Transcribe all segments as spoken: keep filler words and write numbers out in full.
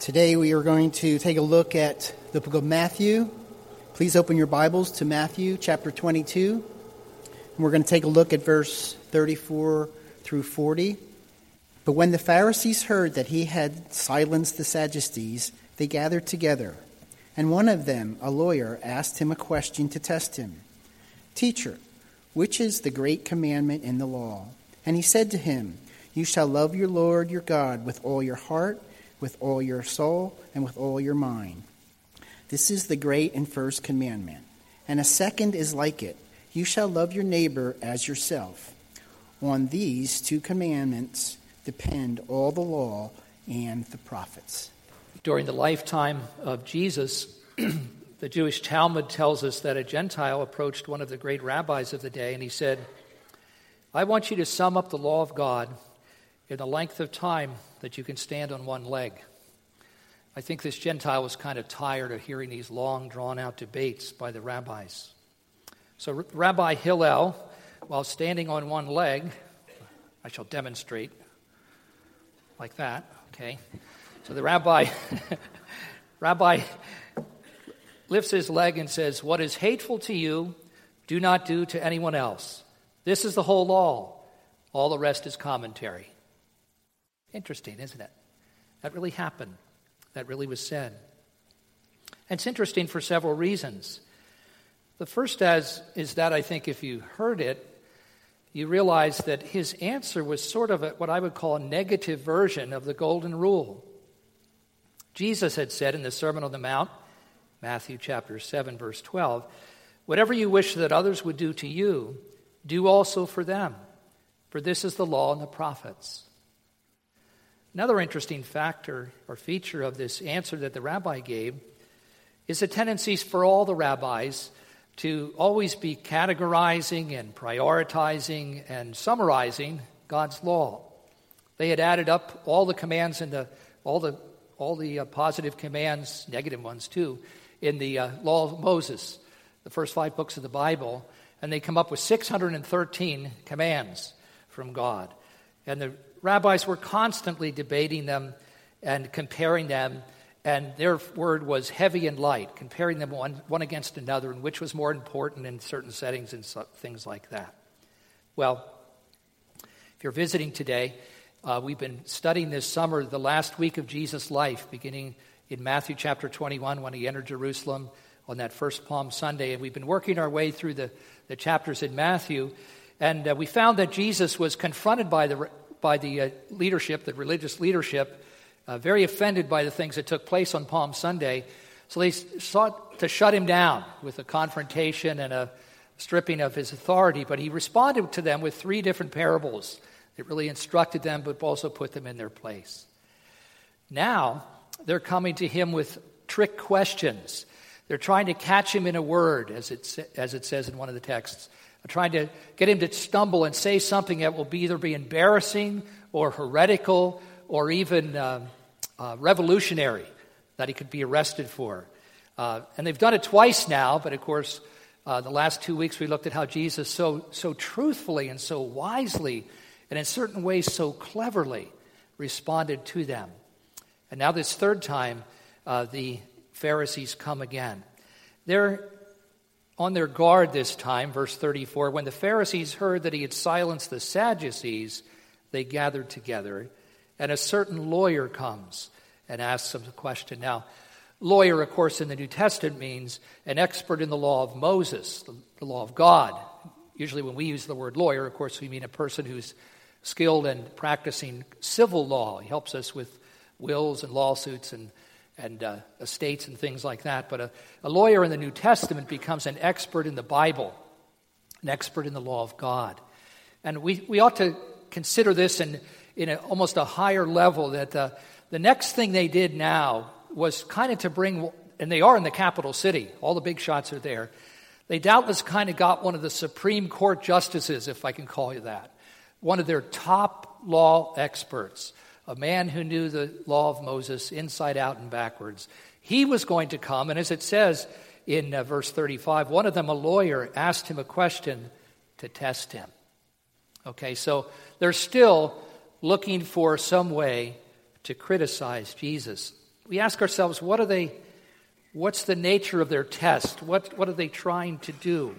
Today we are going to take a look at the book of Matthew. Please open your Bibles to Matthew chapter twenty-two. And we're going to take a look at verse thirty-four through forty. But when the Pharisees heard that he had silenced the Sadducees, they gathered together. And one of them, a lawyer, asked him a question to test him. "Teacher, which is the great commandment in the law?" And he said to him, "You shall love your Lord your God with all your heart, with all your soul, and with all your mind. This is the great and first commandment. And a second is like it. You shall love your neighbor as yourself. On these two commandments depend all the law and the prophets." During the lifetime of Jesus, the Jewish Talmud tells us that a Gentile approached one of the great rabbis of the day, and he said, "I want you to sum up the law of God in the length of time that you can stand on one leg." I think this Gentile was kind of tired of hearing these long, drawn-out debates by the rabbis. So Rabbi Hillel, while standing on one leg, I shall demonstrate like that, okay? So the rabbi, rabbi lifts his leg and says, "What is hateful to you, do not do to anyone else. This is the whole law. All the rest is commentary." Interesting, isn't it? That really happened. That really was said. And it's interesting for several reasons. The first as is that I think if you heard it, you realize that his answer was sort of a, what I would call a negative version of the golden rule. Jesus had said in the Sermon on the Mount, Matthew chapter seven, verse twelve, "Whatever you wish that others would do to you, do also for them, for this is the law and the prophets." Another interesting factor or feature of this answer that the rabbi gave is a tendency for all the rabbis to always be categorizing and prioritizing and summarizing God's law. They had added up all the commands in the all the all the uh, positive commands, negative ones too, in the uh, law of Moses, the first five books of the Bible, and they come up with six hundred thirteen commands from God. And the rabbis were constantly debating them and comparing them, and their word was heavy and light, comparing them one, one against another, and which was more important in certain settings and so, things like that. Well, if you're visiting today, uh, we've been studying this summer the last week of Jesus' life, beginning in Matthew chapter twenty-one when he entered Jerusalem on that first Palm Sunday, and we've been working our way through the, the chapters in Matthew, and uh, we found that Jesus was confronted by the by the uh, leadership, the religious leadership, uh, very offended by the things that took place on Palm Sunday. So they sought to shut him down with a confrontation and a stripping of his authority. But he responded to them with three different parables that really instructed them, but also put them in their place. Now, they're coming to him with trick questions. They're trying to catch him in a word, as it, as it says in one of the texts. Trying to get him to stumble and say something that will be either be embarrassing or heretical or even uh, uh, revolutionary that he could be arrested for. Uh, and they've done it twice now, but of course, uh, the last two weeks we looked at how Jesus so so truthfully and so wisely and in certain ways so cleverly responded to them. And now this third time, uh, the Pharisees come again. They're on their guard this time, verse thirty-four, when the Pharisees heard that he had silenced the Sadducees, they gathered together, and a certain lawyer comes and asks them a question. Now, lawyer, of course, in the New Testament means an expert in the law of Moses, the, the law of God. Usually when we use the word lawyer, of course, we mean a person who's skilled in practicing civil law. He helps us with wills and lawsuits and and uh, estates and things like that. But a, a lawyer in the New Testament becomes an expert in the Bible, an expert in the law of God. And we, we ought to consider this in, in a, almost a higher level, that uh, the next thing they did now was kind of to bring, and they are in the capital city, all the big shots are there. They doubtless kind of got one of the Supreme Court justices, if I can call you that, one of their top law experts, a man who knew the law of Moses inside out and backwards. He was going to come, and as it says in uh, verse thirty-five, one of them, a lawyer, asked him a question to test him. Okay, so they're still looking for some way to criticize Jesus. we ask ourselves, what are they, what's the nature of their test? What, what are they trying to do?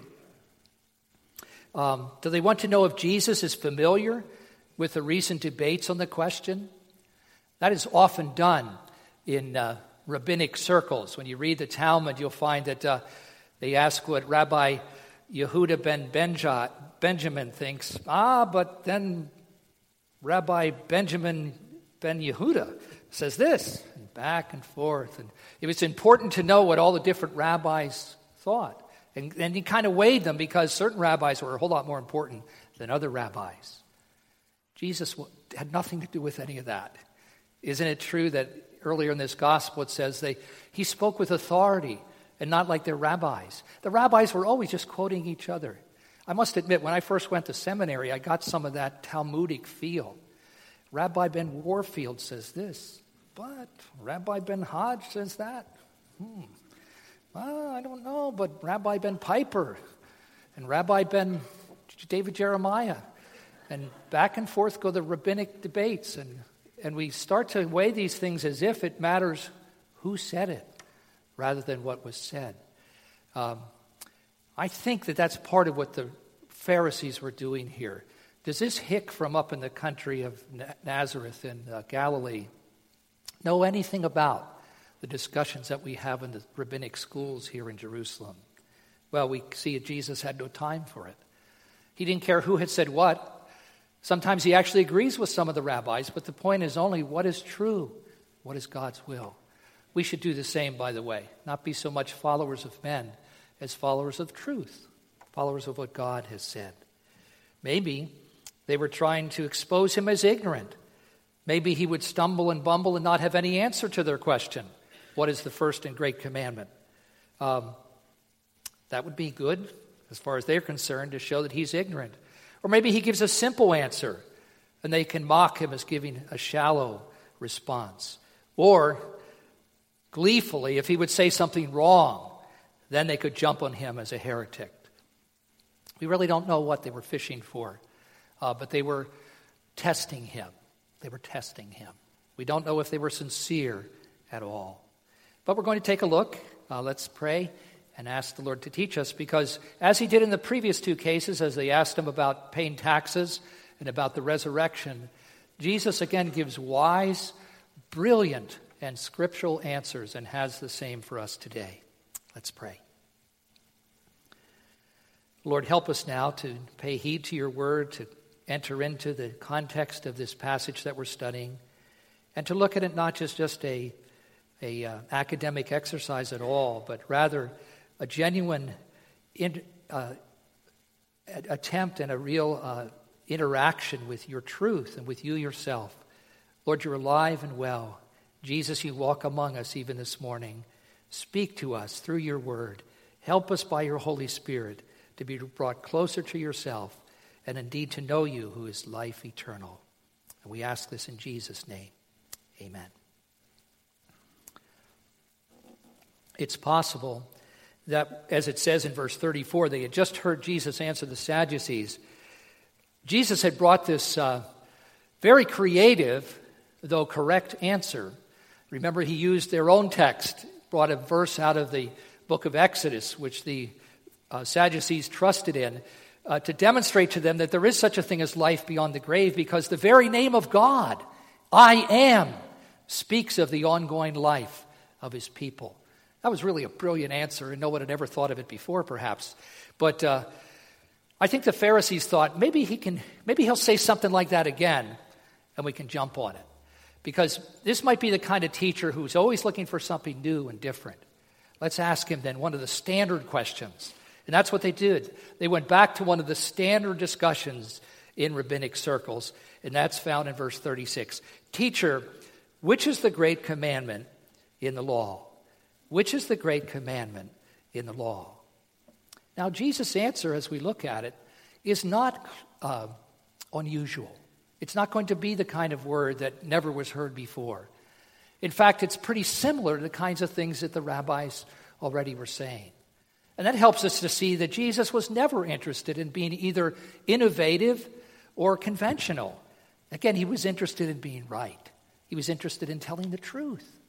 Um, do they want to know if Jesus is familiar with the recent debates on the question? That is often done in uh, rabbinic circles. When you read the Talmud, you'll find that uh, they ask what Rabbi Yehuda ben Benja, Benjamin thinks. Ah, but then Rabbi Benjamin ben Yehuda says this, and back and forth. And it was important to know what all the different rabbis thought. And, and he kind of weighed them because certain rabbis were a whole lot more important than other rabbis. Jesus had nothing to do with any of that. Isn't it true that earlier in this gospel it says they he spoke with authority and not like their rabbis? The rabbis were always just quoting each other. I must admit, when I first went to seminary, I got some of that Talmudic feel. Rabbi Ben Warfield says this, but Rabbi Ben Hodge says that. Hmm. Well, I don't know, but Rabbi Ben Piper and Rabbi Ben David Jeremiah. And back and forth go the rabbinic debates, and, and we start to weigh these things as if it matters who said it rather than what was said. Um, I think that that's part of what the Pharisees were doing here. Does this hick from up in the country of Nazareth in uh, Galilee know anything about the discussions that we have in the rabbinic schools here in Jerusalem? Well, we see that Jesus had no time for it. He didn't care who had said what. Sometimes he actually agrees with some of the rabbis, but the point is only what is true, what is God's will. We should do the same, by the way, not be so much followers of men as followers of truth, followers of what God has said. Maybe they were trying to expose him as ignorant. Maybe he would stumble and bumble and not have any answer to their question. What is the first and great commandment? Um, that would be good, as far as they're concerned, to show that he's ignorant. Or maybe he gives a simple answer, and they can mock him as giving a shallow response. Or, gleefully, if he would say something wrong, then they could jump on him as a heretic. We really don't know what they were fishing for, uh, but they were testing him. They were testing him. We don't know if they were sincere at all. But we're going to take a look. Uh, let's pray and ask the Lord to teach us, because as he did in the previous two cases, as they asked him about paying taxes and about the resurrection, Jesus again gives wise, brilliant, and scriptural answers and has the same for us today. Let's pray. Lord, help us now to pay heed to your word, to enter into the context of this passage that we're studying, and to look at it not just, just a, a uh, academic exercise at all, but rather a genuine in, uh, attempt and a real uh, interaction with your truth and with you yourself. Lord, you're alive and well. Jesus, you walk among us even this morning. Speak to us through your word. Help us by your Holy Spirit to be brought closer to yourself and indeed to know you, who is life eternal. And we ask this in Jesus' name. Amen. It's possible that, as it says in verse thirty-four, they had just heard Jesus answer the Sadducees. Jesus had brought this uh, very creative, though correct answer. Remember, he used their own text, brought a verse out of the book of Exodus, which the uh, Sadducees trusted in, uh, to demonstrate to them that there is such a thing as life beyond the grave, because the very name of God, I am, speaks of the ongoing life of his people. That was really a brilliant answer, and no one had ever thought of it before, perhaps. But uh, I think the Pharisees thought, maybe he can, maybe he'll say something like that again, and we can jump on it. Because this might be the kind of teacher who's always looking for something new and different. Let's ask him then one of the standard questions. And that's what they did. They went back to one of the standard discussions in rabbinic circles, and that's found in verse thirty-six. Teacher, which is the great commandment in the law? Which is the great commandment in the law? Now, Jesus' answer, as we look at it, is not uh, unusual. It's not going to be the kind of word that never was heard before. In fact, it's pretty similar to the kinds of things that the rabbis already were saying. And that helps us to see that Jesus was never interested in being either innovative or conventional. Again, he was interested in being right. He was interested in telling the truth.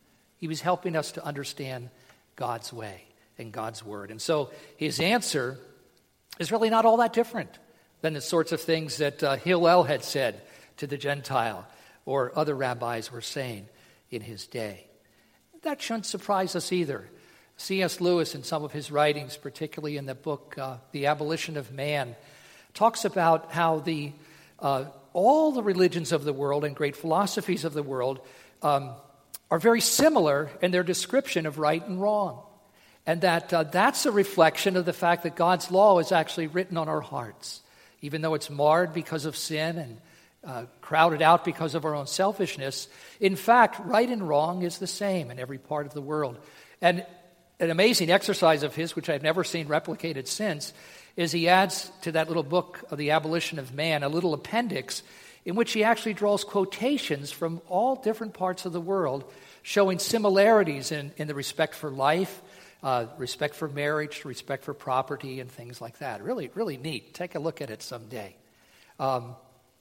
He was helping us to understand God's way and God's word. And so his answer is really not all that different than the sorts of things that uh, Hillel had said to the Gentile or other rabbis were saying in his day. That shouldn't surprise us either. C S Lewis, in some of his writings, particularly in the book uh, The Abolition of Man, talks about how the uh, all the religions of the world and great philosophies of the world um, are very similar in their description of right and wrong. And that uh, that's a reflection of the fact that God's law is actually written on our hearts. Even though it's marred because of sin and uh, crowded out because of our own selfishness, in fact, right and wrong is the same in every part of the world. And an amazing exercise of his, which I've never seen replicated since, is he adds to that little book of The Abolition of Man a little appendix in which he actually draws quotations from all different parts of the world showing similarities in, in the respect for life, uh, respect for marriage, respect for property, and things like that. Really, really neat. Take a look at it someday. Um,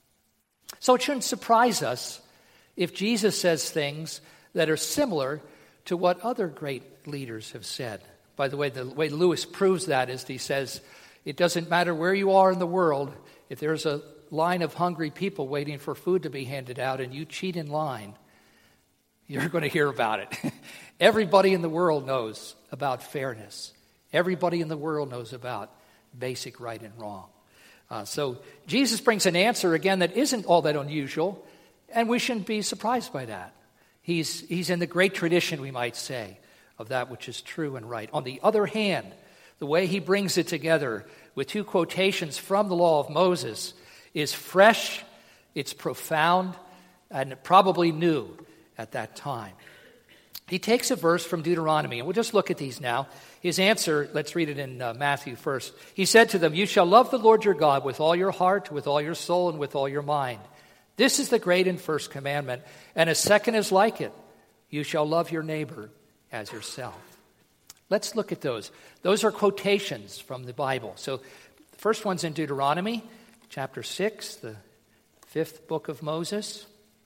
so it shouldn't surprise us if Jesus says things that are similar to what other great leaders have said. By the way, the way Lewis proves that is he says, it doesn't matter where you are in the world, if there's a line of hungry people waiting for food to be handed out and you cheat in line, you're going to hear about it. Everybody in the world knows about fairness. Everybody in the world knows about basic right and wrong. Uh, so Jesus brings an answer, again, that isn't all that unusual, and we shouldn't be surprised by that. He's, he's in the great tradition, we might say, of that which is true and right. On the other hand, the way he brings it together with two quotations from the law of Moses is fresh, it's profound, and probably new at that time. He takes a verse from Deuteronomy, and we'll just look at these now. His answer, let's read it in uh, Matthew first. He said to them, "You shall love the Lord your God with all your heart, with all your soul, and with all your mind. This is the great and first commandment, and a second is like it. You shall love your neighbor as yourself." Let's look at those. Those are quotations from the Bible. So the first one's in Deuteronomy, chapter six, the fifth book of Moses.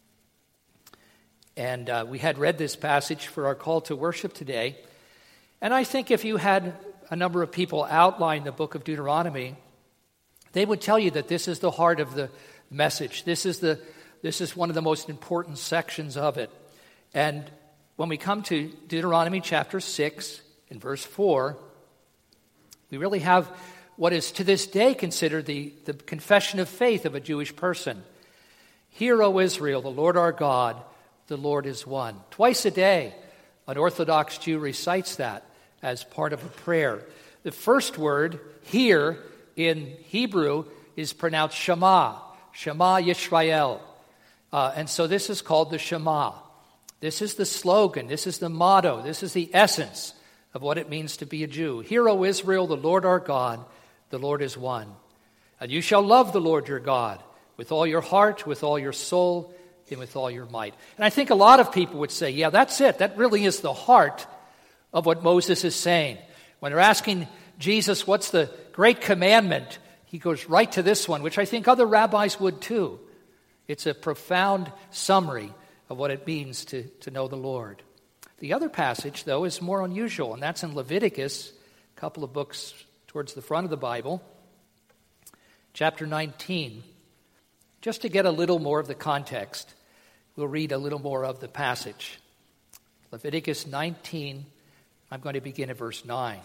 And uh, we had read this passage for our call to worship today. And I think if you had a number of people outline the book of Deuteronomy, they would tell you that this is the heart of the message. This is the this is one of the most important sections of it. And when we come to Deuteronomy chapter six, in verse four, we really have what is to this day considered the, the confession of faith of a Jewish person. "Hear, O Israel, the Lord our God, the Lord is one." Twice a day, an Orthodox Jew recites that as part of a prayer. The first word, hear, in Hebrew is pronounced Shema, Shema Yisrael. Uh, and so this is called the Shema. This is the slogan, this is the motto, this is the essence of what it means to be a Jew. "Hear, O Israel, the Lord our God, the Lord is one. And you shall love the Lord your God with all your heart, with all your soul, and with all your might." And I think a lot of people would say, yeah, that's it. That really is the heart of what Moses is saying. When they're asking Jesus, what's the great commandment, he goes right to this one, which I think other rabbis would too. It's a profound summary of what it means to, to know the Lord. The other passage, though, is more unusual, and that's in Leviticus, a couple of books towards the front of the Bible, chapter nineteen. Just to get a little more of the context, we'll read a little more of the passage. Leviticus nineteen, I'm going to begin at verse nine.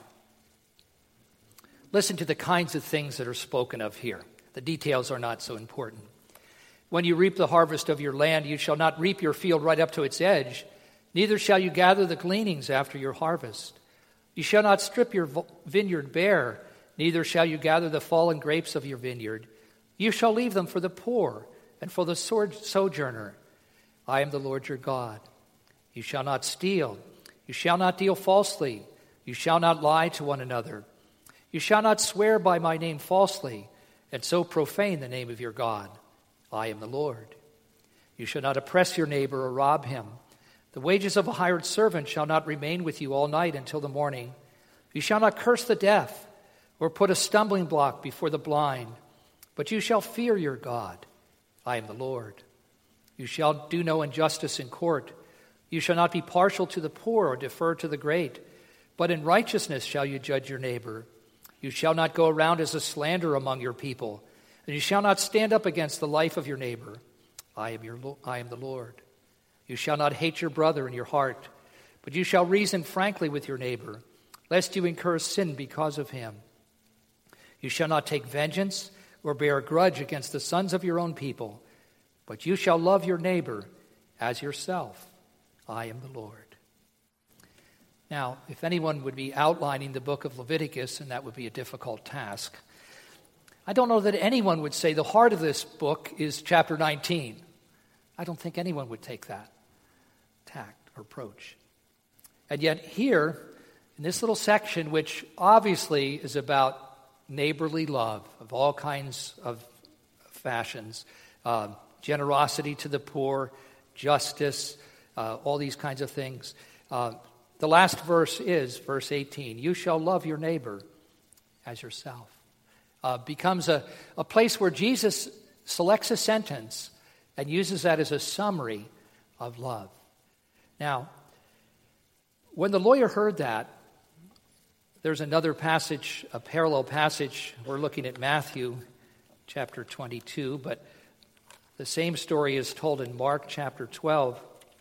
Listen to the kinds of things that are spoken of here. The details are not so important. "When you reap the harvest of your land, you shall not reap your field right up to its edge, neither shall you gather the gleanings after your harvest. You shall not strip your vineyard bare, neither shall you gather the fallen grapes of your vineyard. You shall leave them for the poor and for the sojourner. I am the Lord your God. You shall not steal. You shall not deal falsely. You shall not lie to one another. You shall not swear by my name falsely, and so profane the name of your God. I am the Lord. You shall not oppress your neighbor or rob him. The wages of a hired servant shall not remain with you all night until the morning. You shall not curse the deaf or put a stumbling block before the blind, but you shall fear your God. I am the Lord. You shall do no injustice in court. You shall not be partial to the poor or defer to the great, but in righteousness shall you judge your neighbor. You shall not go around as a slanderer among your people, and you shall not stand up against the life of your neighbor. I am your I am the Lord. You shall not hate your brother in your heart, but you shall reason frankly with your neighbor, lest you incur sin because of him. You shall not take vengeance or bear a grudge against the sons of your own people, but you shall love your neighbor as yourself. I am the Lord. Now, if anyone would be outlining the book of Leviticus, and that would be a difficult task, I don't know that anyone would say the heart of this book is chapter nineteen. I don't think anyone would take that tact or approach. And yet here, in this little section, which obviously is about neighborly love of all kinds of fashions, uh, generosity to the poor, justice, uh, all these kinds of things. Uh, the last verse is verse eighteen. You shall love your neighbor as yourself. Uh, becomes a, a place where Jesus selects a sentence and uses that as a summary of love. Now, when the lawyer heard that, there's another passage, a parallel passage. We're looking at Matthew chapter twenty-two, but the same story is told in Mark chapter twelve.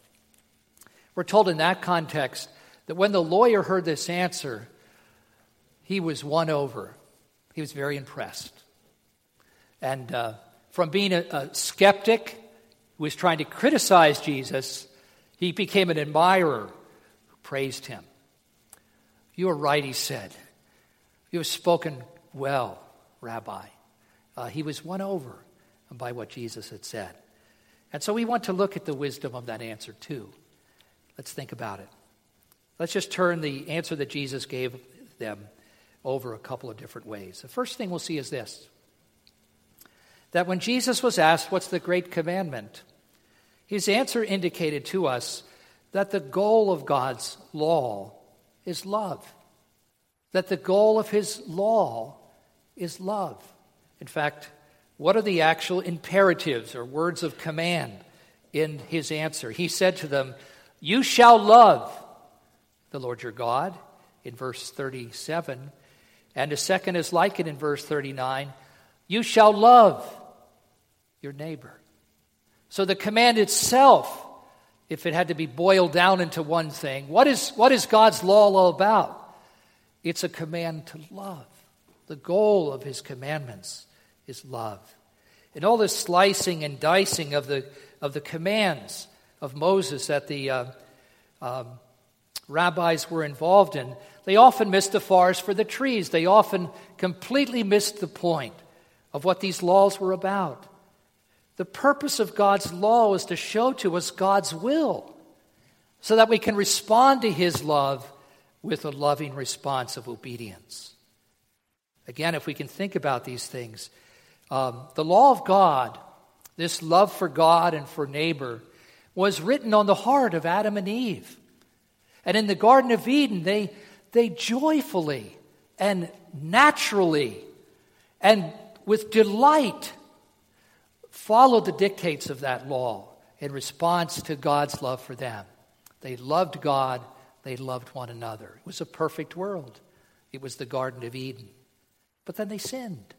We're told in that context that when the lawyer heard this answer, he was won over. He was very impressed. And uh, from being a, a skeptic who was trying to criticize Jesus, he became an admirer who praised him. You are right, he said. You have spoken well, Rabbi. Uh, he was won over by what Jesus had said. And so we want to look at the wisdom of that answer too. Let's think about it. Let's just turn the answer that Jesus gave them over a couple of different ways. The first thing we'll see is this: that when Jesus was asked, what's the great commandment? His answer indicated to us that the goal of God's law is love. That the goal of his law is love. In fact, what are the actual imperatives or words of command in his answer? He said to them, you shall love the Lord your God, in verse thirty-seven. And a second is like it in verse thirty-nine. You shall love your neighbor. So the command itself, if it had to be boiled down into one thing, what is, what is God's law all about? It's a command to love. The goal of his commandments is love. And all this slicing and dicing of the of the commands of Moses that the uh, um, rabbis were involved in, they often missed the forest for the trees. They often completely missed the point of what these laws were about. The purpose of God's law is to show to us God's will so that we can respond to his love with a loving response of obedience. Again, if we can think about these things, um, the law of God, this love for God and for neighbor, was written on the heart of Adam and Eve. And in the Garden of Eden, they, they joyfully and naturally and with delight followed the dictates of that law in response to God's love for them. They loved God. They loved one another. It was a perfect world. It was the Garden of Eden. But then they sinned.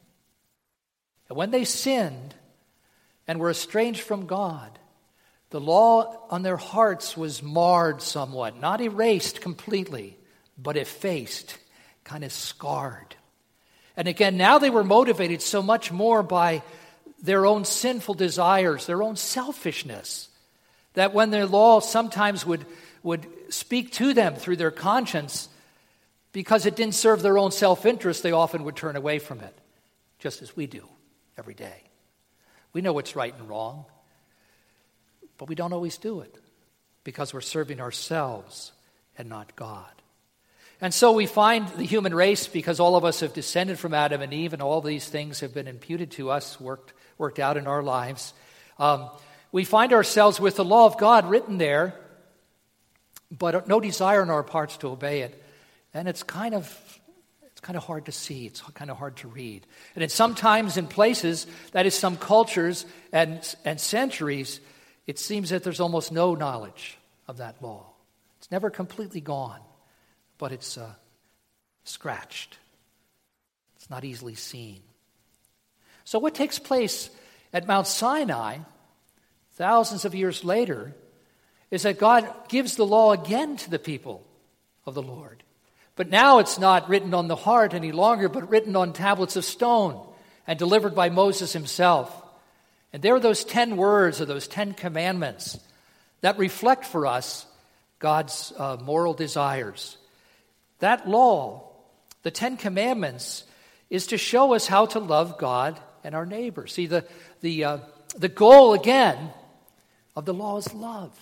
And when they sinned and were estranged from God, the law on their hearts was marred somewhat, not erased completely, but effaced, kind of scarred. And again, now they were motivated so much more by their own sinful desires, their own selfishness, that when their law sometimes would, would speak to them through their conscience, because it didn't serve their own self-interest, they often would turn away from it, just as we do every day. We know what's right and wrong, but we don't always do it because we're serving ourselves and not God. And so we find the human race, because all of us have descended from Adam and Eve, and all these things have been imputed to us, worked worked out in our lives. Um, we find ourselves with the law of God written there, but no desire in our parts to obey it. And it's kind of it's kind of hard to see. It's kind of hard to read. And it's sometimes in places, that is some cultures and and centuries, it seems that there's almost no knowledge of that law. It's never completely gone, but it's uh, scratched. It's not easily seen. So what takes place at Mount Sinai, thousands of years later, is that God gives the law again to the people of the Lord. But now it's not written on the heart any longer, but written on tablets of stone and delivered by Moses himself. And there are those ten words or those ten commandments that reflect for us God's uh, moral desires. That law, the Ten Commandments, is to show us how to love God and our neighbor. See, the the uh, the goal again of the law is love.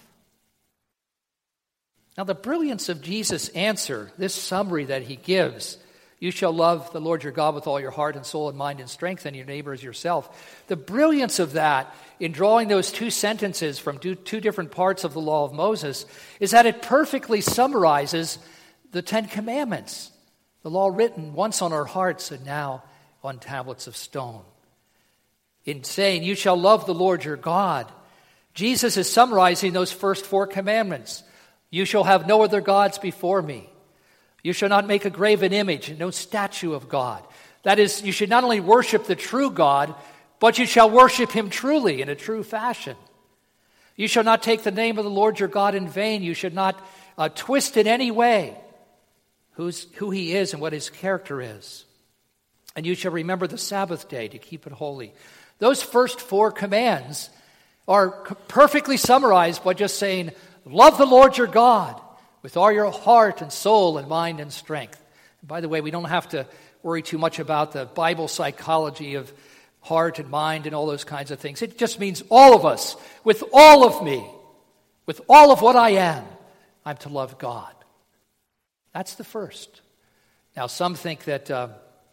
Now, the brilliance of Jesus' answer, this summary that he gives, you shall love the Lord your God with all your heart and soul and mind and strength, and your neighbor as yourself. The brilliance of that in drawing those two sentences from two, two different parts of the law of Moses is that it perfectly summarizes the Ten Commandments, the law written once on our hearts and now on tablets of stone. In saying, you shall love the Lord your God, Jesus is summarizing those first four commandments. You shall have no other gods before me. You shall not make a graven image, no statue of God. That is, you should not only worship the true God, but you shall worship him truly in a true fashion. You shall not take the name of the Lord your God in vain. You should not uh, twist in any way who's, who he is and what his character is. And you shall remember the Sabbath day to keep it holy. Those first four commands are perfectly summarized by just saying, love the Lord your God with all your heart and soul and mind and strength. And by the way, we don't have to worry too much about the Bible psychology of heart and mind and all those kinds of things. It just means all of us, with all of me, with all of what I am, I'm to love God. That's the first. Now, some think that uh,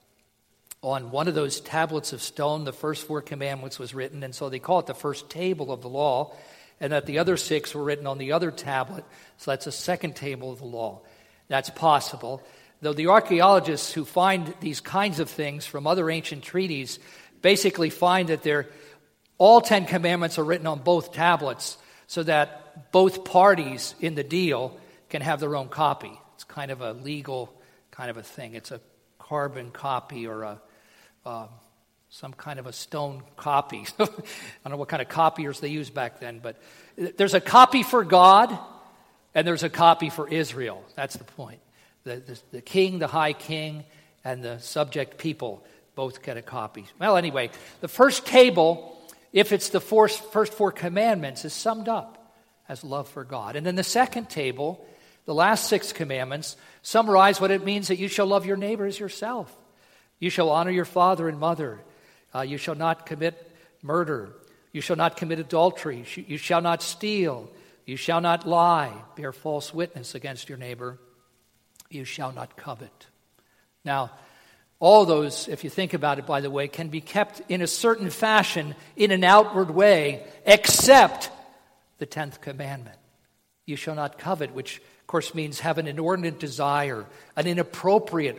on one of those tablets of stone, the first four commandments was written, and so they call it the first table of the law, and that the other six were written on the other tablet, so that's a second table of the law. That's possible. Though the archaeologists who find these kinds of things from other ancient treaties basically find that they're, all Ten Commandments are written on both tablets so that both parties in the deal can have their own copy. It's kind of a legal kind of a thing. It's a carbon copy or a uh, some kind of a stone copy. I don't know what kind of copiers they used back then, but there's a copy for God and there's a copy for Israel. That's the point. The, the, the king, the high king, and the subject people both get a copy. Well, anyway, the first table, if it's the four, first four commandments, is summed up as love for God. And then the second table, the last six commandments, summarize what it means that you shall love your neighbor as yourself. You shall honor your father and mother. Uh, you shall not commit murder. You shall not commit adultery. You shall not steal. You shall not lie, bear false witness against your neighbor. You shall not covet. Now, all those, if you think about it, by the way, can be kept in a certain fashion, in an outward way, except the tenth commandment. You shall not covet, which, of course, means have an inordinate desire, an inappropriate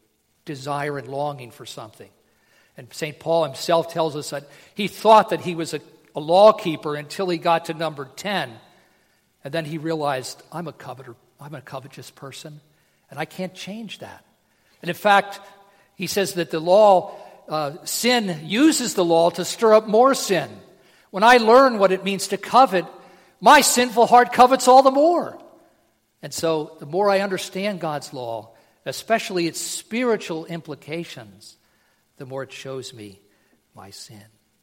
desire and longing for something. And Saint Paul himself tells us that he thought that he was a, a law keeper until he got to number ten. And then he realized, I'm a coveter, I'm a covetous person, and I can't change that. And in fact, he says that the law, uh, sin uses the law to stir up more sin. When I learn what it means to covet, my sinful heart covets all the more. And so the more I understand God's law, especially its spiritual implications, the more it shows me my sin.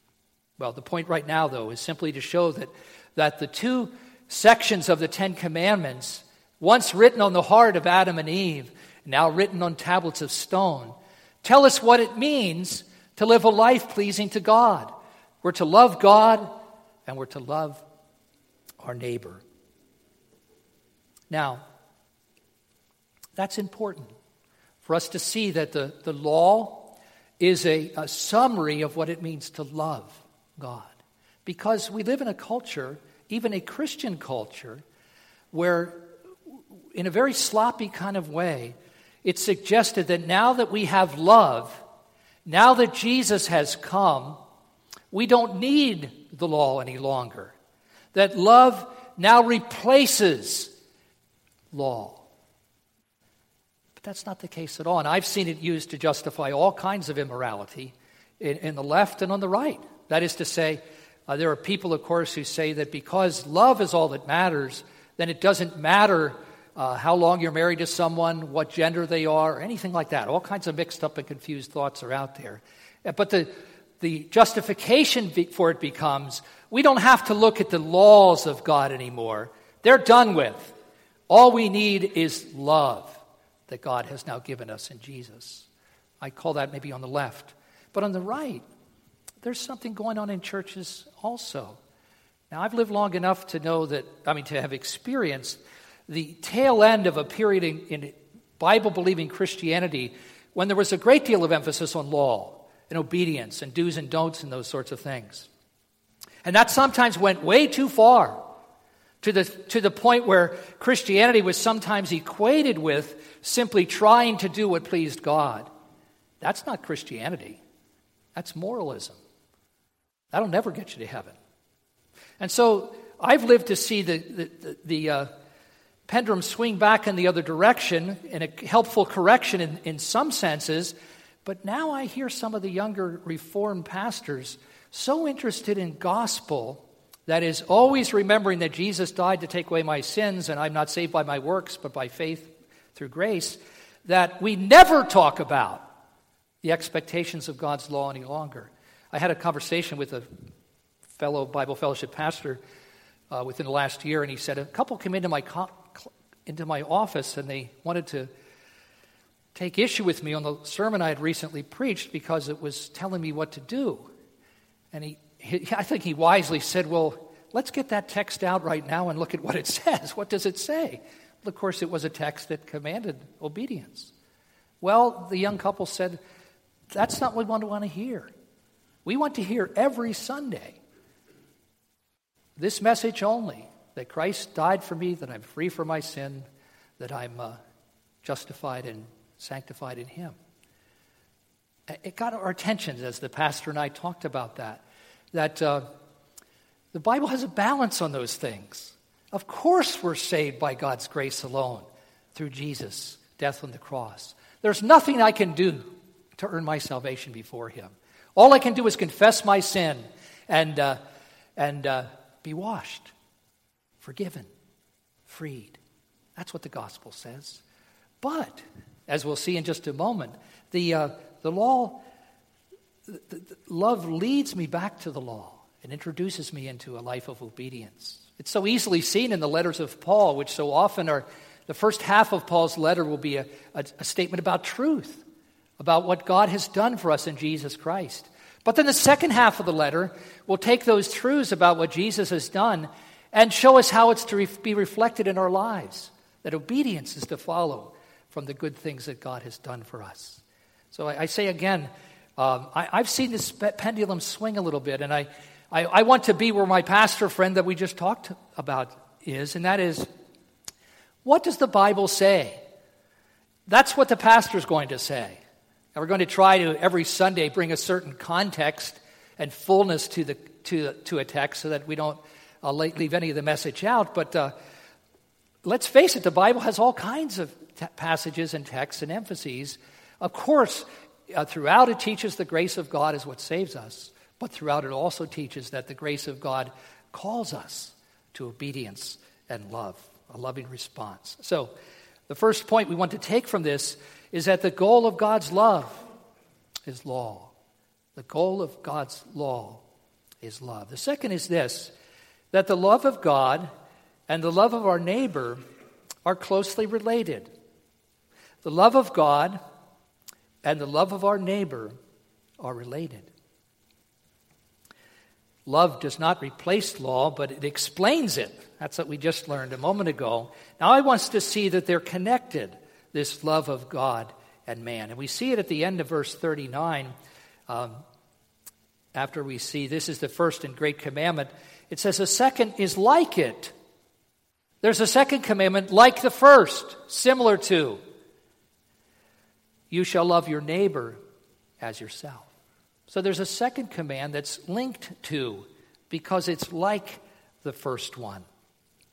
Well, the point right now, though, is simply to show that, that the two sections of the Ten Commandments, once written on the heart of Adam and Eve, now written on tablets of stone, tell us what it means to live a life pleasing to God. We're to love God and we're to love our neighbor. Now, that's important for us to see that the, the law is a, a summary of what it means to love God. Because we live in a culture, even a Christian culture, where in a very sloppy kind of way, it's suggested that now that we have love, now that Jesus has come, we don't need the law any longer. That love now replaces law. But that's not the case at all. And I've seen it used to justify all kinds of immorality in, in the left and on the right. That is to say, uh, there are people, of course, who say that because love is all that matters, then it doesn't matter uh, how long you're married to someone, what gender they are, or anything like that. All kinds of mixed up and confused thoughts are out there. But the, the justification for it becomes, we don't have to look at the laws of God anymore. They're done with. All we need is love that God has now given us in Jesus. I call that maybe on the left. But on the right, there's something going on in churches also. Now, I've lived long enough to know that, I mean, to have experienced the tail end of a period in, in Bible-believing Christianity when there was a great deal of emphasis on law and obedience and do's and don'ts and those sorts of things. And that sometimes went way too far to the, to the point where Christianity was sometimes equated with simply trying to do what pleased God. That's not Christianity. That's moralism. That'll never get you to heaven. And so I've lived to see the, the, the, the uh, pendulum swing back in the other direction in a helpful correction in, in some senses. But now I hear some of the younger Reformed pastors so interested in gospel, that is, always remembering that Jesus died to take away my sins and I'm not saved by my works but by faith through grace, that we never talk about the expectations of God's law any longer. I had a conversation with a fellow Bible fellowship pastor uh, within the last year, and he said a couple came into my co- into my office and they wanted to take issue with me on the sermon I had recently preached because it was telling me what to do. And he, he I think he wisely said, well, let's get that text out right now and look at what it says. What does it say? Well, of course, it was a text that commanded obedience. Well, the young couple said, that's not what we want to want to hear. We want to hear every Sunday this message only, that Christ died for me, that I'm free from my sin, that I'm uh, justified and sanctified in Him. It got our attention as the pastor and I talked about that, that uh, the Bible has a balance on those things. Of course we're saved by God's grace alone through Jesus' death on the cross. There's nothing I can do to earn my salvation before Him. All I can do is confess my sin and uh, and uh, be washed, forgiven, freed. That's what the gospel says. But, as we'll see in just a moment, the uh, the law, the, the, love leads me back to the law and introduces me into a life of obedience. It's so easily seen in the letters of Paul, which so often are, the first half of Paul's letter will be a, a, a statement about truth, about what God has done for us in Jesus Christ. But then the second half of the letter will take those truths about what Jesus has done and show us how it's to re- be reflected in our lives, that obedience is to follow from the good things that God has done for us. So I, I say again, um, I, I've seen this pendulum swing a little bit, and I, I, I want to be where my pastor friend that we just talked about is, and that is, what does the Bible say? That's what the pastor's going to say. And we're going to try to, every Sunday, bring a certain context and fullness to the to to a text so that we don't uh, leave any of the message out. But uh, let's face it, the Bible has all kinds of t- passages and texts and emphases. Of course, uh, throughout it teaches the grace of God is what saves us. But throughout it also teaches that the grace of God calls us to obedience and love, a loving response. So the first point we want to take from this is that the goal of God's love is law. The goal of God's law is love. The second is this, that the love of God and the love of our neighbor are closely related. The love of God and the love of our neighbor are related. Love does not replace law, but it explains it. That's what we just learned a moment ago. Now I want us to see that they're connected, this love of God and man. And we see it at the end of verse thirty-nine. Um, after we see this is the first and great commandment, it says a second is like it. There's a second commandment like the first, similar to. You shall love your neighbor as yourself. So there's a second command that's linked to because it's like the first one.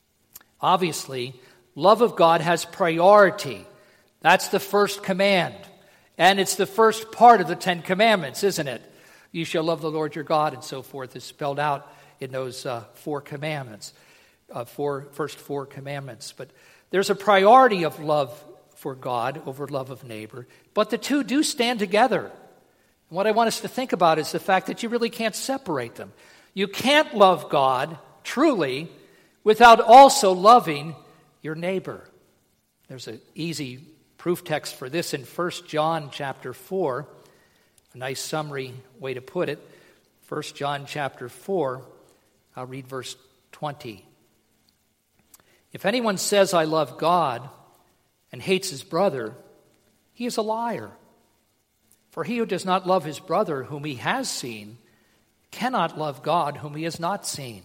Obviously, love of God has priority. That's the first command. And it's the first part of the Ten Commandments, isn't it? You shall love the Lord your God, and so forth is spelled out in those uh, four commandments, uh, four, first four commandments. But there's a priority of love for God over love of neighbor. But the two do stand together. And what I want us to think about is the fact that you really can't separate them. You can't love God truly without also loving your neighbor. There's an easy proof text for this in First John chapter four. A nice summary way to put it. First John chapter four, I'll read verse twenty. If anyone says, I love God, and hates his brother, he is a liar. For he who does not love his brother whom he has seen cannot love God whom he has not seen.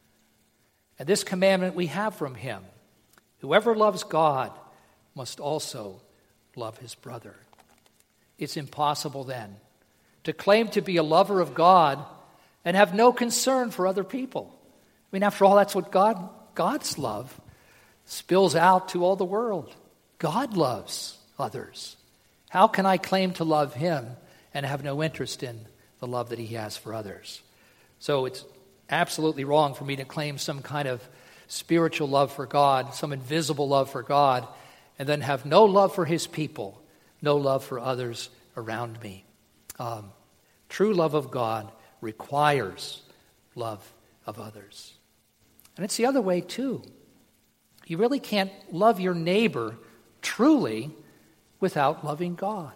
And this commandment we have from him: whoever loves God must also love his brother. It's impossible then to claim to be a lover of God and have no concern for other people. I mean, after all, that's what God, God's love spills out to all the world. God loves others. How can I claim to love him and have no interest in the love that he has for others? So it's absolutely wrong for me to claim some kind of spiritual love for God, some invisible love for God, and then have no love for his people, no love for others around me. Um, true love of God requires love of others. And it's the other way too. You really can't love your neighbor truly without loving God.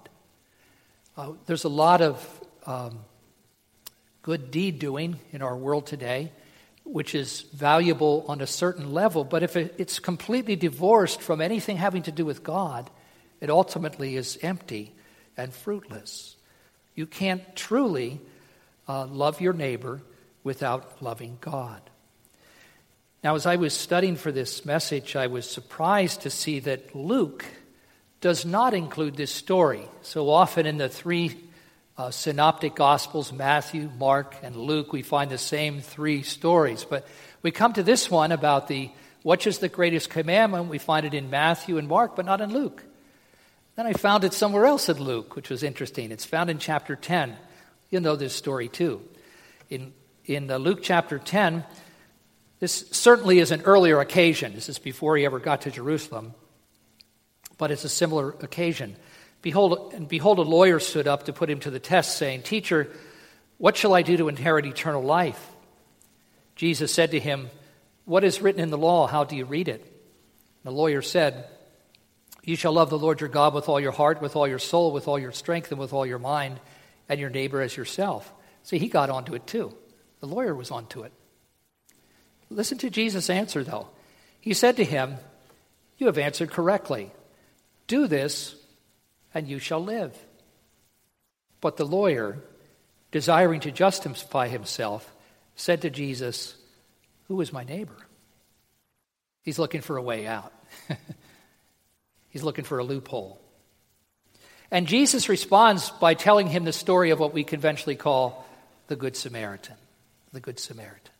Uh, there's a lot of um, good deed doing in our world today, which is valuable on a certain level, but if it, it's completely divorced from anything having to do with God, it ultimately is empty and fruitless. You can't truly uh, love your neighbor without loving God. Now, as I was studying for this message, I was surprised to see that Luke does not include this story. So often in the three uh, synoptic Gospels, Matthew, Mark, and Luke, we find the same three stories. But we come to this one about the which is the greatest commandment. We find it in Matthew and Mark, but not in Luke. Then I found it somewhere else in Luke, which was interesting. It's found in chapter ten. You'll know this story too. In, in uh, Luke chapter ten, this certainly is an earlier occasion. This is before he ever got to Jerusalem. But it's a similar occasion. Behold, and behold, a lawyer stood up to put him to the test, saying, Teacher, what shall I do to inherit eternal life? Jesus said to him, What is written in the law? How do you read it? The lawyer said, You shall love the Lord your God with all your heart, with all your soul, with all your strength, and with all your mind, and your neighbor as yourself. See, he got onto it too. The lawyer was onto it. Listen to Jesus' answer, though. He said to him, You have answered correctly. Do this, and you shall live. But the lawyer, desiring to justify himself, said to Jesus, Who is my neighbor? He's looking for a way out. He's looking for a loophole. And Jesus responds by telling him the story of what we conventionally call the Good Samaritan. The Good Samaritan.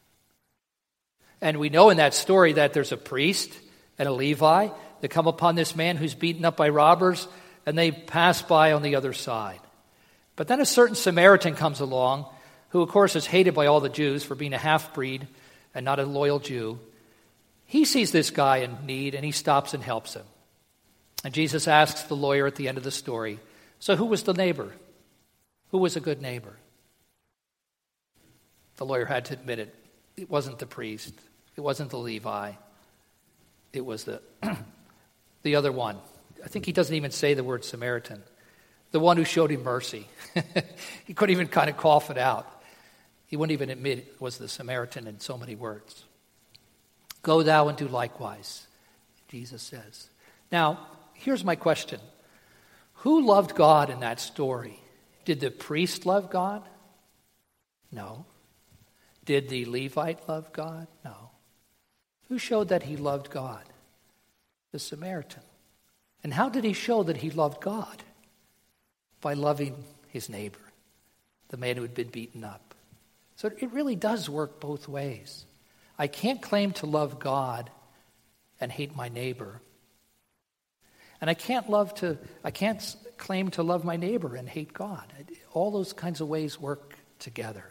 And we know in that story that there's a priest and a Levi that come upon this man who's beaten up by robbers, and they pass by on the other side. But then a certain Samaritan comes along, who of course is hated by all the Jews for being a half-breed and not a loyal Jew. He sees this guy in need, and he stops and helps him. And Jesus asks the lawyer at the end of the story, So who was the neighbor? Who was a good neighbor? The lawyer had to admit it. It wasn't the priest. It wasn't the Levi. It was the the other one. I think he doesn't even say the word Samaritan. The one who showed him mercy. He couldn't even kind of cough it out. He wouldn't even admit it was the Samaritan in so many words. Go thou and do likewise, Jesus says. Now, here's my question. Who loved God in that story? Did the priest love God? No. Did the Levite love God? No. Who showed that he loved God? The Samaritan. And how did he show that he loved God? By loving his neighbor, the man who had been beaten up. So it really does work both ways. I can't claim to love God and hate my neighbor. And I can't love to, I can't claim to love my neighbor and hate God. All those kinds of ways work together.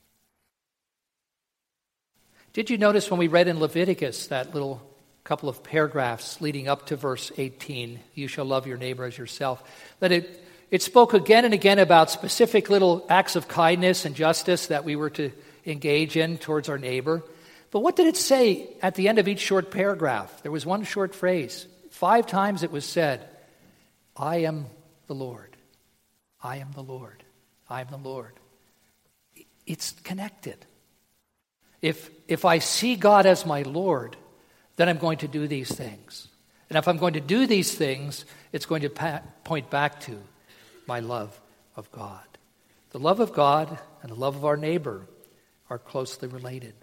Did you notice when we read in Leviticus that little couple of paragraphs leading up to verse eighteen, you shall love your neighbor as yourself, that it, it spoke again and again about specific little acts of kindness and justice that we were to engage in towards our neighbor. But what did it say at the end of each short paragraph? There was one short phrase. Five times it was said, I am the Lord. I am the Lord. I am the Lord. It's connected. If, if I see God as my Lord, then I'm going to do these things. And if I'm going to do these things, it's going to pa- point back to my love of God. The love of God and the love of our neighbor are closely related.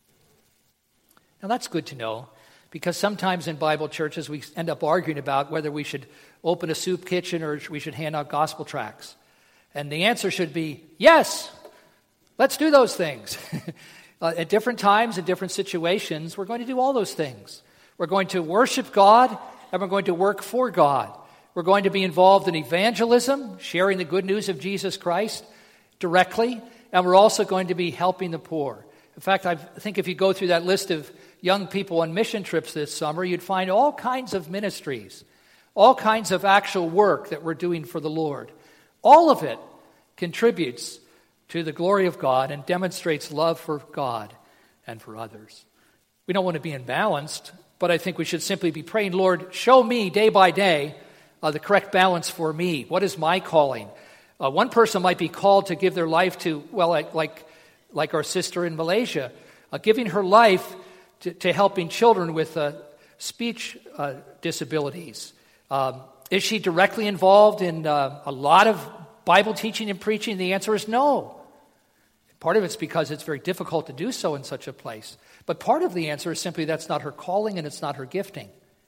Now that's good to know, because sometimes in Bible churches we end up arguing about whether we should open a soup kitchen or we should hand out gospel tracts. And the answer should be, yes, let's do those things. uh, at different times, in different situations, we're going to do all those things. We're going to worship God, and we're going to work for God. We're going to be involved in evangelism, sharing the good news of Jesus Christ directly, and we're also going to be helping the poor. In fact, I think if you go through that list of young people on mission trips this summer, you'd find all kinds of ministries, all kinds of actual work that we're doing for the Lord. All of it contributes to the glory of God and demonstrates love for God and for others. We don't want to be imbalanced, but I think we should simply be praying, Lord, show me day by day uh, the correct balance for me. What is my calling? Uh, one person might be called to give their life to, well, like like, like our sister in Malaysia, uh, giving her life to, to helping children with uh, speech uh, disabilities. Um, is she directly involved in uh, a lot of Bible teaching and preaching? The answer is no. Part of it's because it's very difficult to do so in such a place. But part of the answer is simply that's not her calling and it's not her gifting.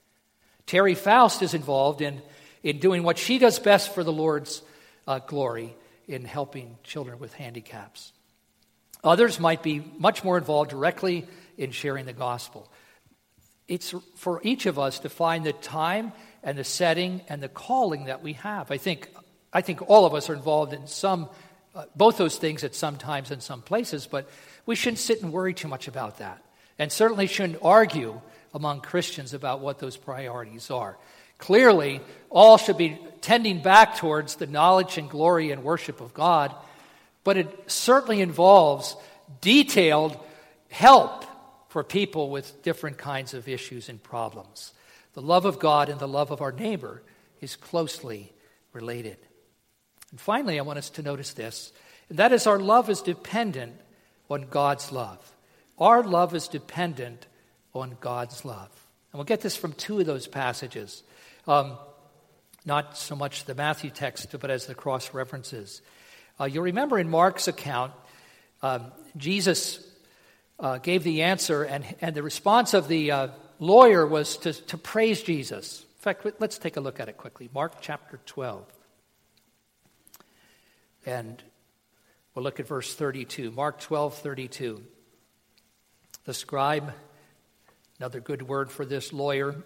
Terry Faust is involved in, in doing what she does best for the Lord's uh, glory in helping children with handicaps. Others might be much more involved directly in sharing the gospel. It's for each of us to find the time and the setting and the calling that we have. I think I think all of us are involved in some, uh, both those things at some times and some places, but we shouldn't sit and worry too much about that. And certainly shouldn't argue among Christians about what those priorities are. Clearly, all should be tending back towards the knowledge and glory and worship of God, but it certainly involves detailed help for people with different kinds of issues and problems. The love of God and the love of our neighbor is closely related. And finally, I want us to notice this, and that is our love is dependent on God's love. Our love is dependent on God's love. And we'll get this from two of those passages, um, not so much the Matthew text, but as the cross references. Uh, you'll remember in Mark's account, um, Jesus uh, gave the answer, and, and the response of the uh, lawyer was to, to praise Jesus. In fact, let's take a look at it quickly. Mark chapter twelve. And we'll look at verse thirty-two. Mark twelve, thirty-two. The scribe, another good word for this lawyer.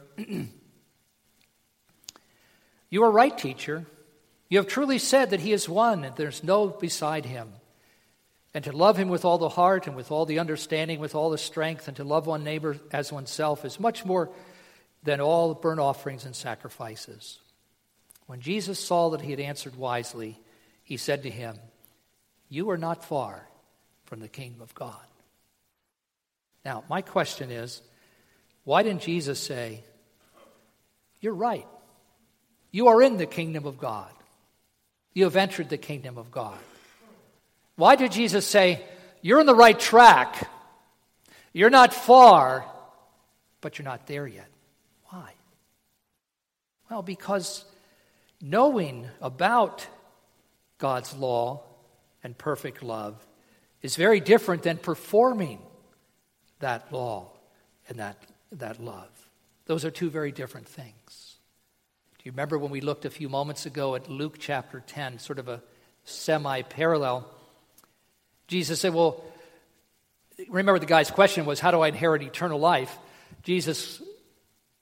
You are right, teacher. You have truly said that he is one, and there's no beside him. And to love him with all the heart and with all the understanding, with all the strength, and to love one neighbor as oneself is much more than all burnt offerings and sacrifices. When Jesus saw that he had answered wisely, he said to him, you are not far from the kingdom of God. Now, my question is, why didn't Jesus say, you're right. You are in the kingdom of God. You have entered the kingdom of God. Why did Jesus say, you're on the right track, you're not far, but you're not there yet? Why? Well, because knowing about God's law and perfect love is very different than performing that law and that, that love. Those are two very different things. Do you remember when we looked a few moments ago at Luke chapter ten, sort of a semi-parallel? Jesus said, well, remember the guy's question was, how do I inherit eternal life? Jesus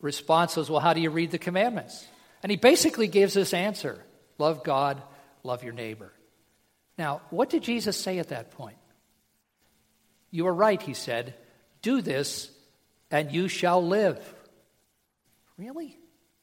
response was, well, how do you read the commandments? And he basically gives this answer: love God, love your neighbor. Now, what did Jesus say at that point? You are right, he said. Do this, and you shall live. Really?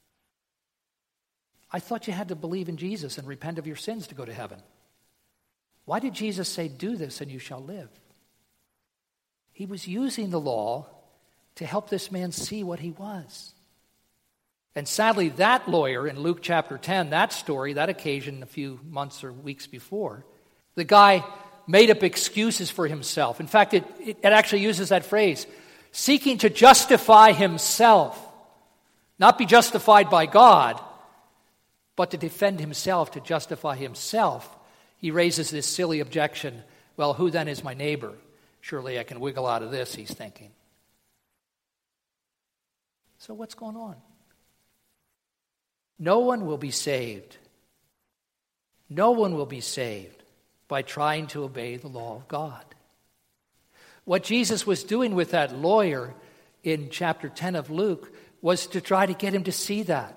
I thought you had to believe in Jesus and repent of your sins to go to heaven. Why did Jesus say, do this, and you shall live? He was using the law to help this man see what he was. And sadly, that lawyer in Luke chapter ten, that story, that occasion a few months or weeks before, the guy made up excuses for himself. In fact, it, it, it actually uses that phrase, seeking to justify himself. Not be justified by God, but to defend himself, to justify himself. He raises this silly objection, well, who then is my neighbor? Surely I can wiggle out of this, he's thinking. So what's going on? No one will be saved. No one will be saved by trying to obey the law of God. What Jesus was doing with that lawyer in chapter ten of Luke was to try to get him to see that.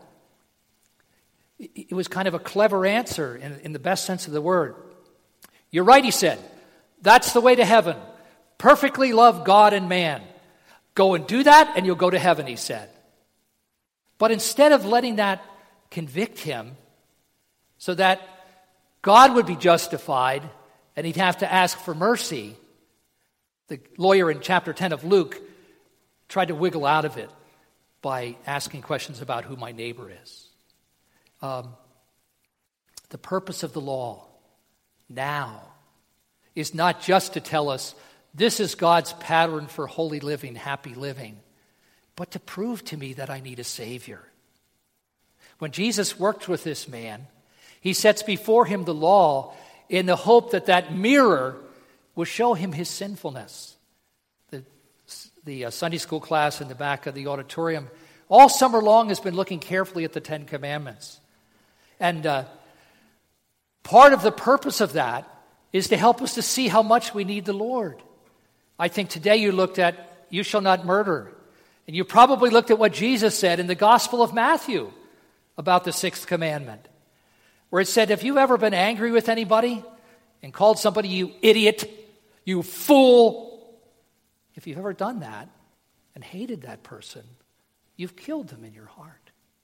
It was kind of a clever answer in, in the best sense of the word. You're right, he said. That's the way to heaven. Perfectly love God and man. Go and do that and you'll go to heaven, he said. But instead of letting that convict him so that God would be justified and he'd have to ask for mercy, the lawyer in chapter ten of Luke tried to wiggle out of it by asking questions about who my neighbor is. Um, the purpose of the law now is not just to tell us this is God's pattern for holy living, happy living, but to prove to me that I need a Savior. When Jesus worked with this man, he sets before him the law in the hope that that mirror will show him his sinfulness. The, the uh, Sunday school class in the back of the auditorium all summer long has been looking carefully at the Ten Commandments. And uh, part of the purpose of that is to help us to see how much we need the Lord. I think today you looked at, you shall not murder. And you probably looked at what Jesus said in the Gospel of Matthew about the sixth commandment, where it said, have you ever been angry with anybody and called somebody you idiot, you fool? If you've ever done that and hated that person, you've killed them in your heart.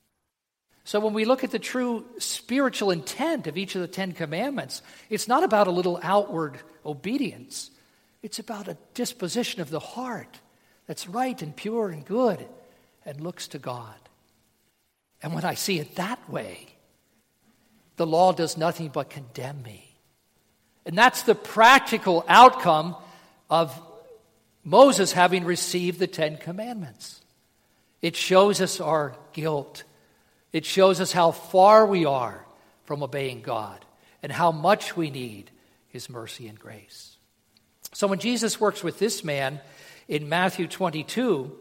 So when we look at the true spiritual intent of each of the Ten Commandments, it's not about a little outward obedience. It's about a disposition of the heart that's right and pure and good and looks to God. And when I see it that way, the law does nothing but condemn me. And that's the practical outcome of Moses having received the Ten Commandments. It shows us our guilt. It shows us how far we are from obeying God and how much we need his mercy and grace. So when Jesus works with this man in Matthew twenty-two,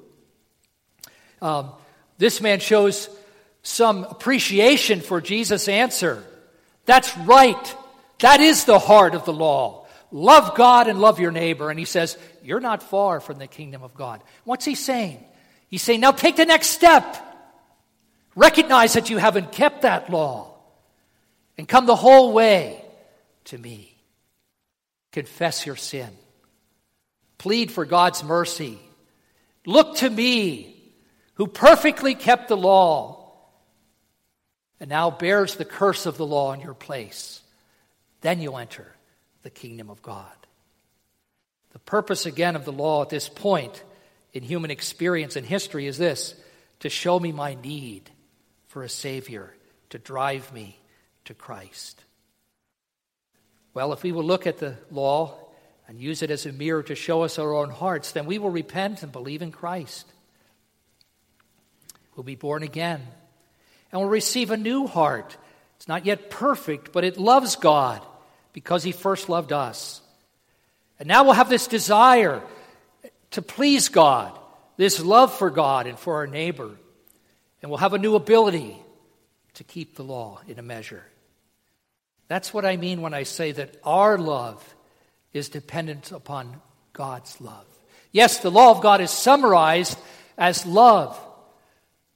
um, this man shows some appreciation for Jesus' answer. That's right. That is the heart of the law. Love God and love your neighbor. And he says, you're not far from the kingdom of God. What's he saying? He's saying, now take the next step. Recognize that you haven't kept that law and come the whole way to me. Confess your sin. Plead for God's mercy. Look to me, who perfectly kept the law and now bears the curse of the law in your place. Then you'll enter the kingdom of God. The purpose again of the law at this point in human experience and history is this: to show me my need for a Savior, to drive me to Christ. Well, if we will look at the law and use it as a mirror to show us our own hearts, then we will repent and believe in Christ. We'll be born again, and we'll receive a new heart. It's not yet perfect, but it loves God because he first loved us. And now we'll have this desire to please God, this love for God and for our neighbor. And we'll have a new ability to keep the law in a measure. That's what I mean when I say that our love is dependent upon God's love. Yes, the law of God is summarized as love.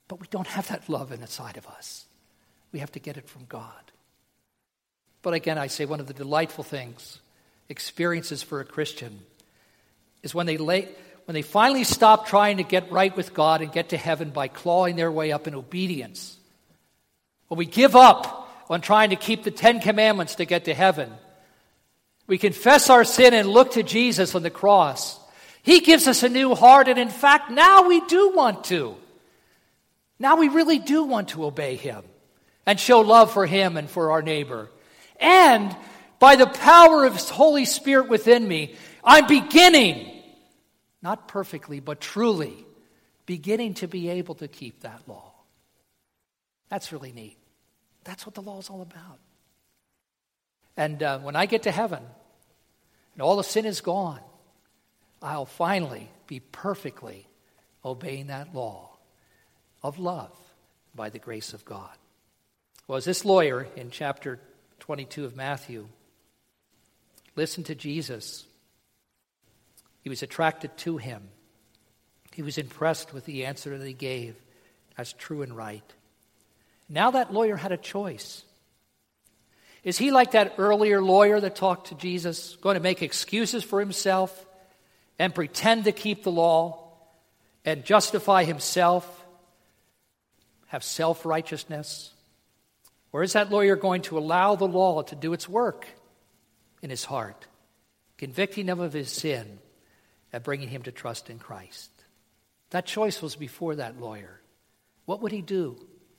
But we don't have that love inside of us. We have to get it from God. But again, I say one of the delightful things, experiences for a Christian, is when they lay, when they finally stop trying to get right with God and get to heaven by clawing their way up in obedience. When we give up on trying to keep the Ten Commandments to get to heaven. We confess our sin and look to Jesus on the cross. He gives us a new heart, and in fact, now we do want to. Now we really do want to obey him and show love for him and for our neighbor. And by the power of his Holy Spirit within me, I'm beginning, not perfectly, but truly, beginning to be able to keep that law. That's really neat. That's what the law is all about. And uh, when I get to heaven and all the sin is gone, I'll finally be perfectly obeying that law of love by the grace of God. Well, as this lawyer in chapter twenty-two of Matthew listened to Jesus, he was attracted to him. He was impressed with the answer that he gave as true and right. Now that lawyer had a choice. Is he like that earlier lawyer that talked to Jesus, going to make excuses for himself and pretend to keep the law and justify himself, have self-righteousness? Or is that lawyer going to allow the law to do its work in his heart, convicting him of his sin and bringing him to trust in Christ? That choice was before that lawyer. What would he do?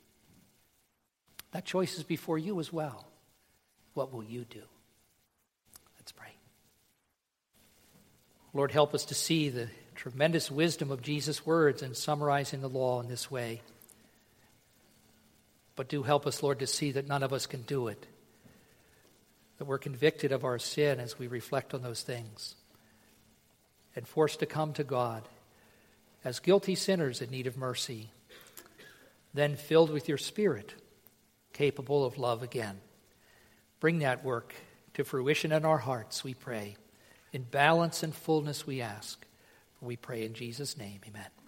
That choice is before you as well. What will you do? Let's pray. Lord, help us to see the tremendous wisdom of Jesus' words in summarizing the law in this way. But do help us, Lord, to see that none of us can do it, that we're convicted of our sin as we reflect on those things, and forced to come to God as guilty sinners in need of mercy, then filled with your Spirit, capable of love again. Bring that work to fruition in our hearts, we pray. In balance and fullness we ask. For we pray in Jesus' name, amen.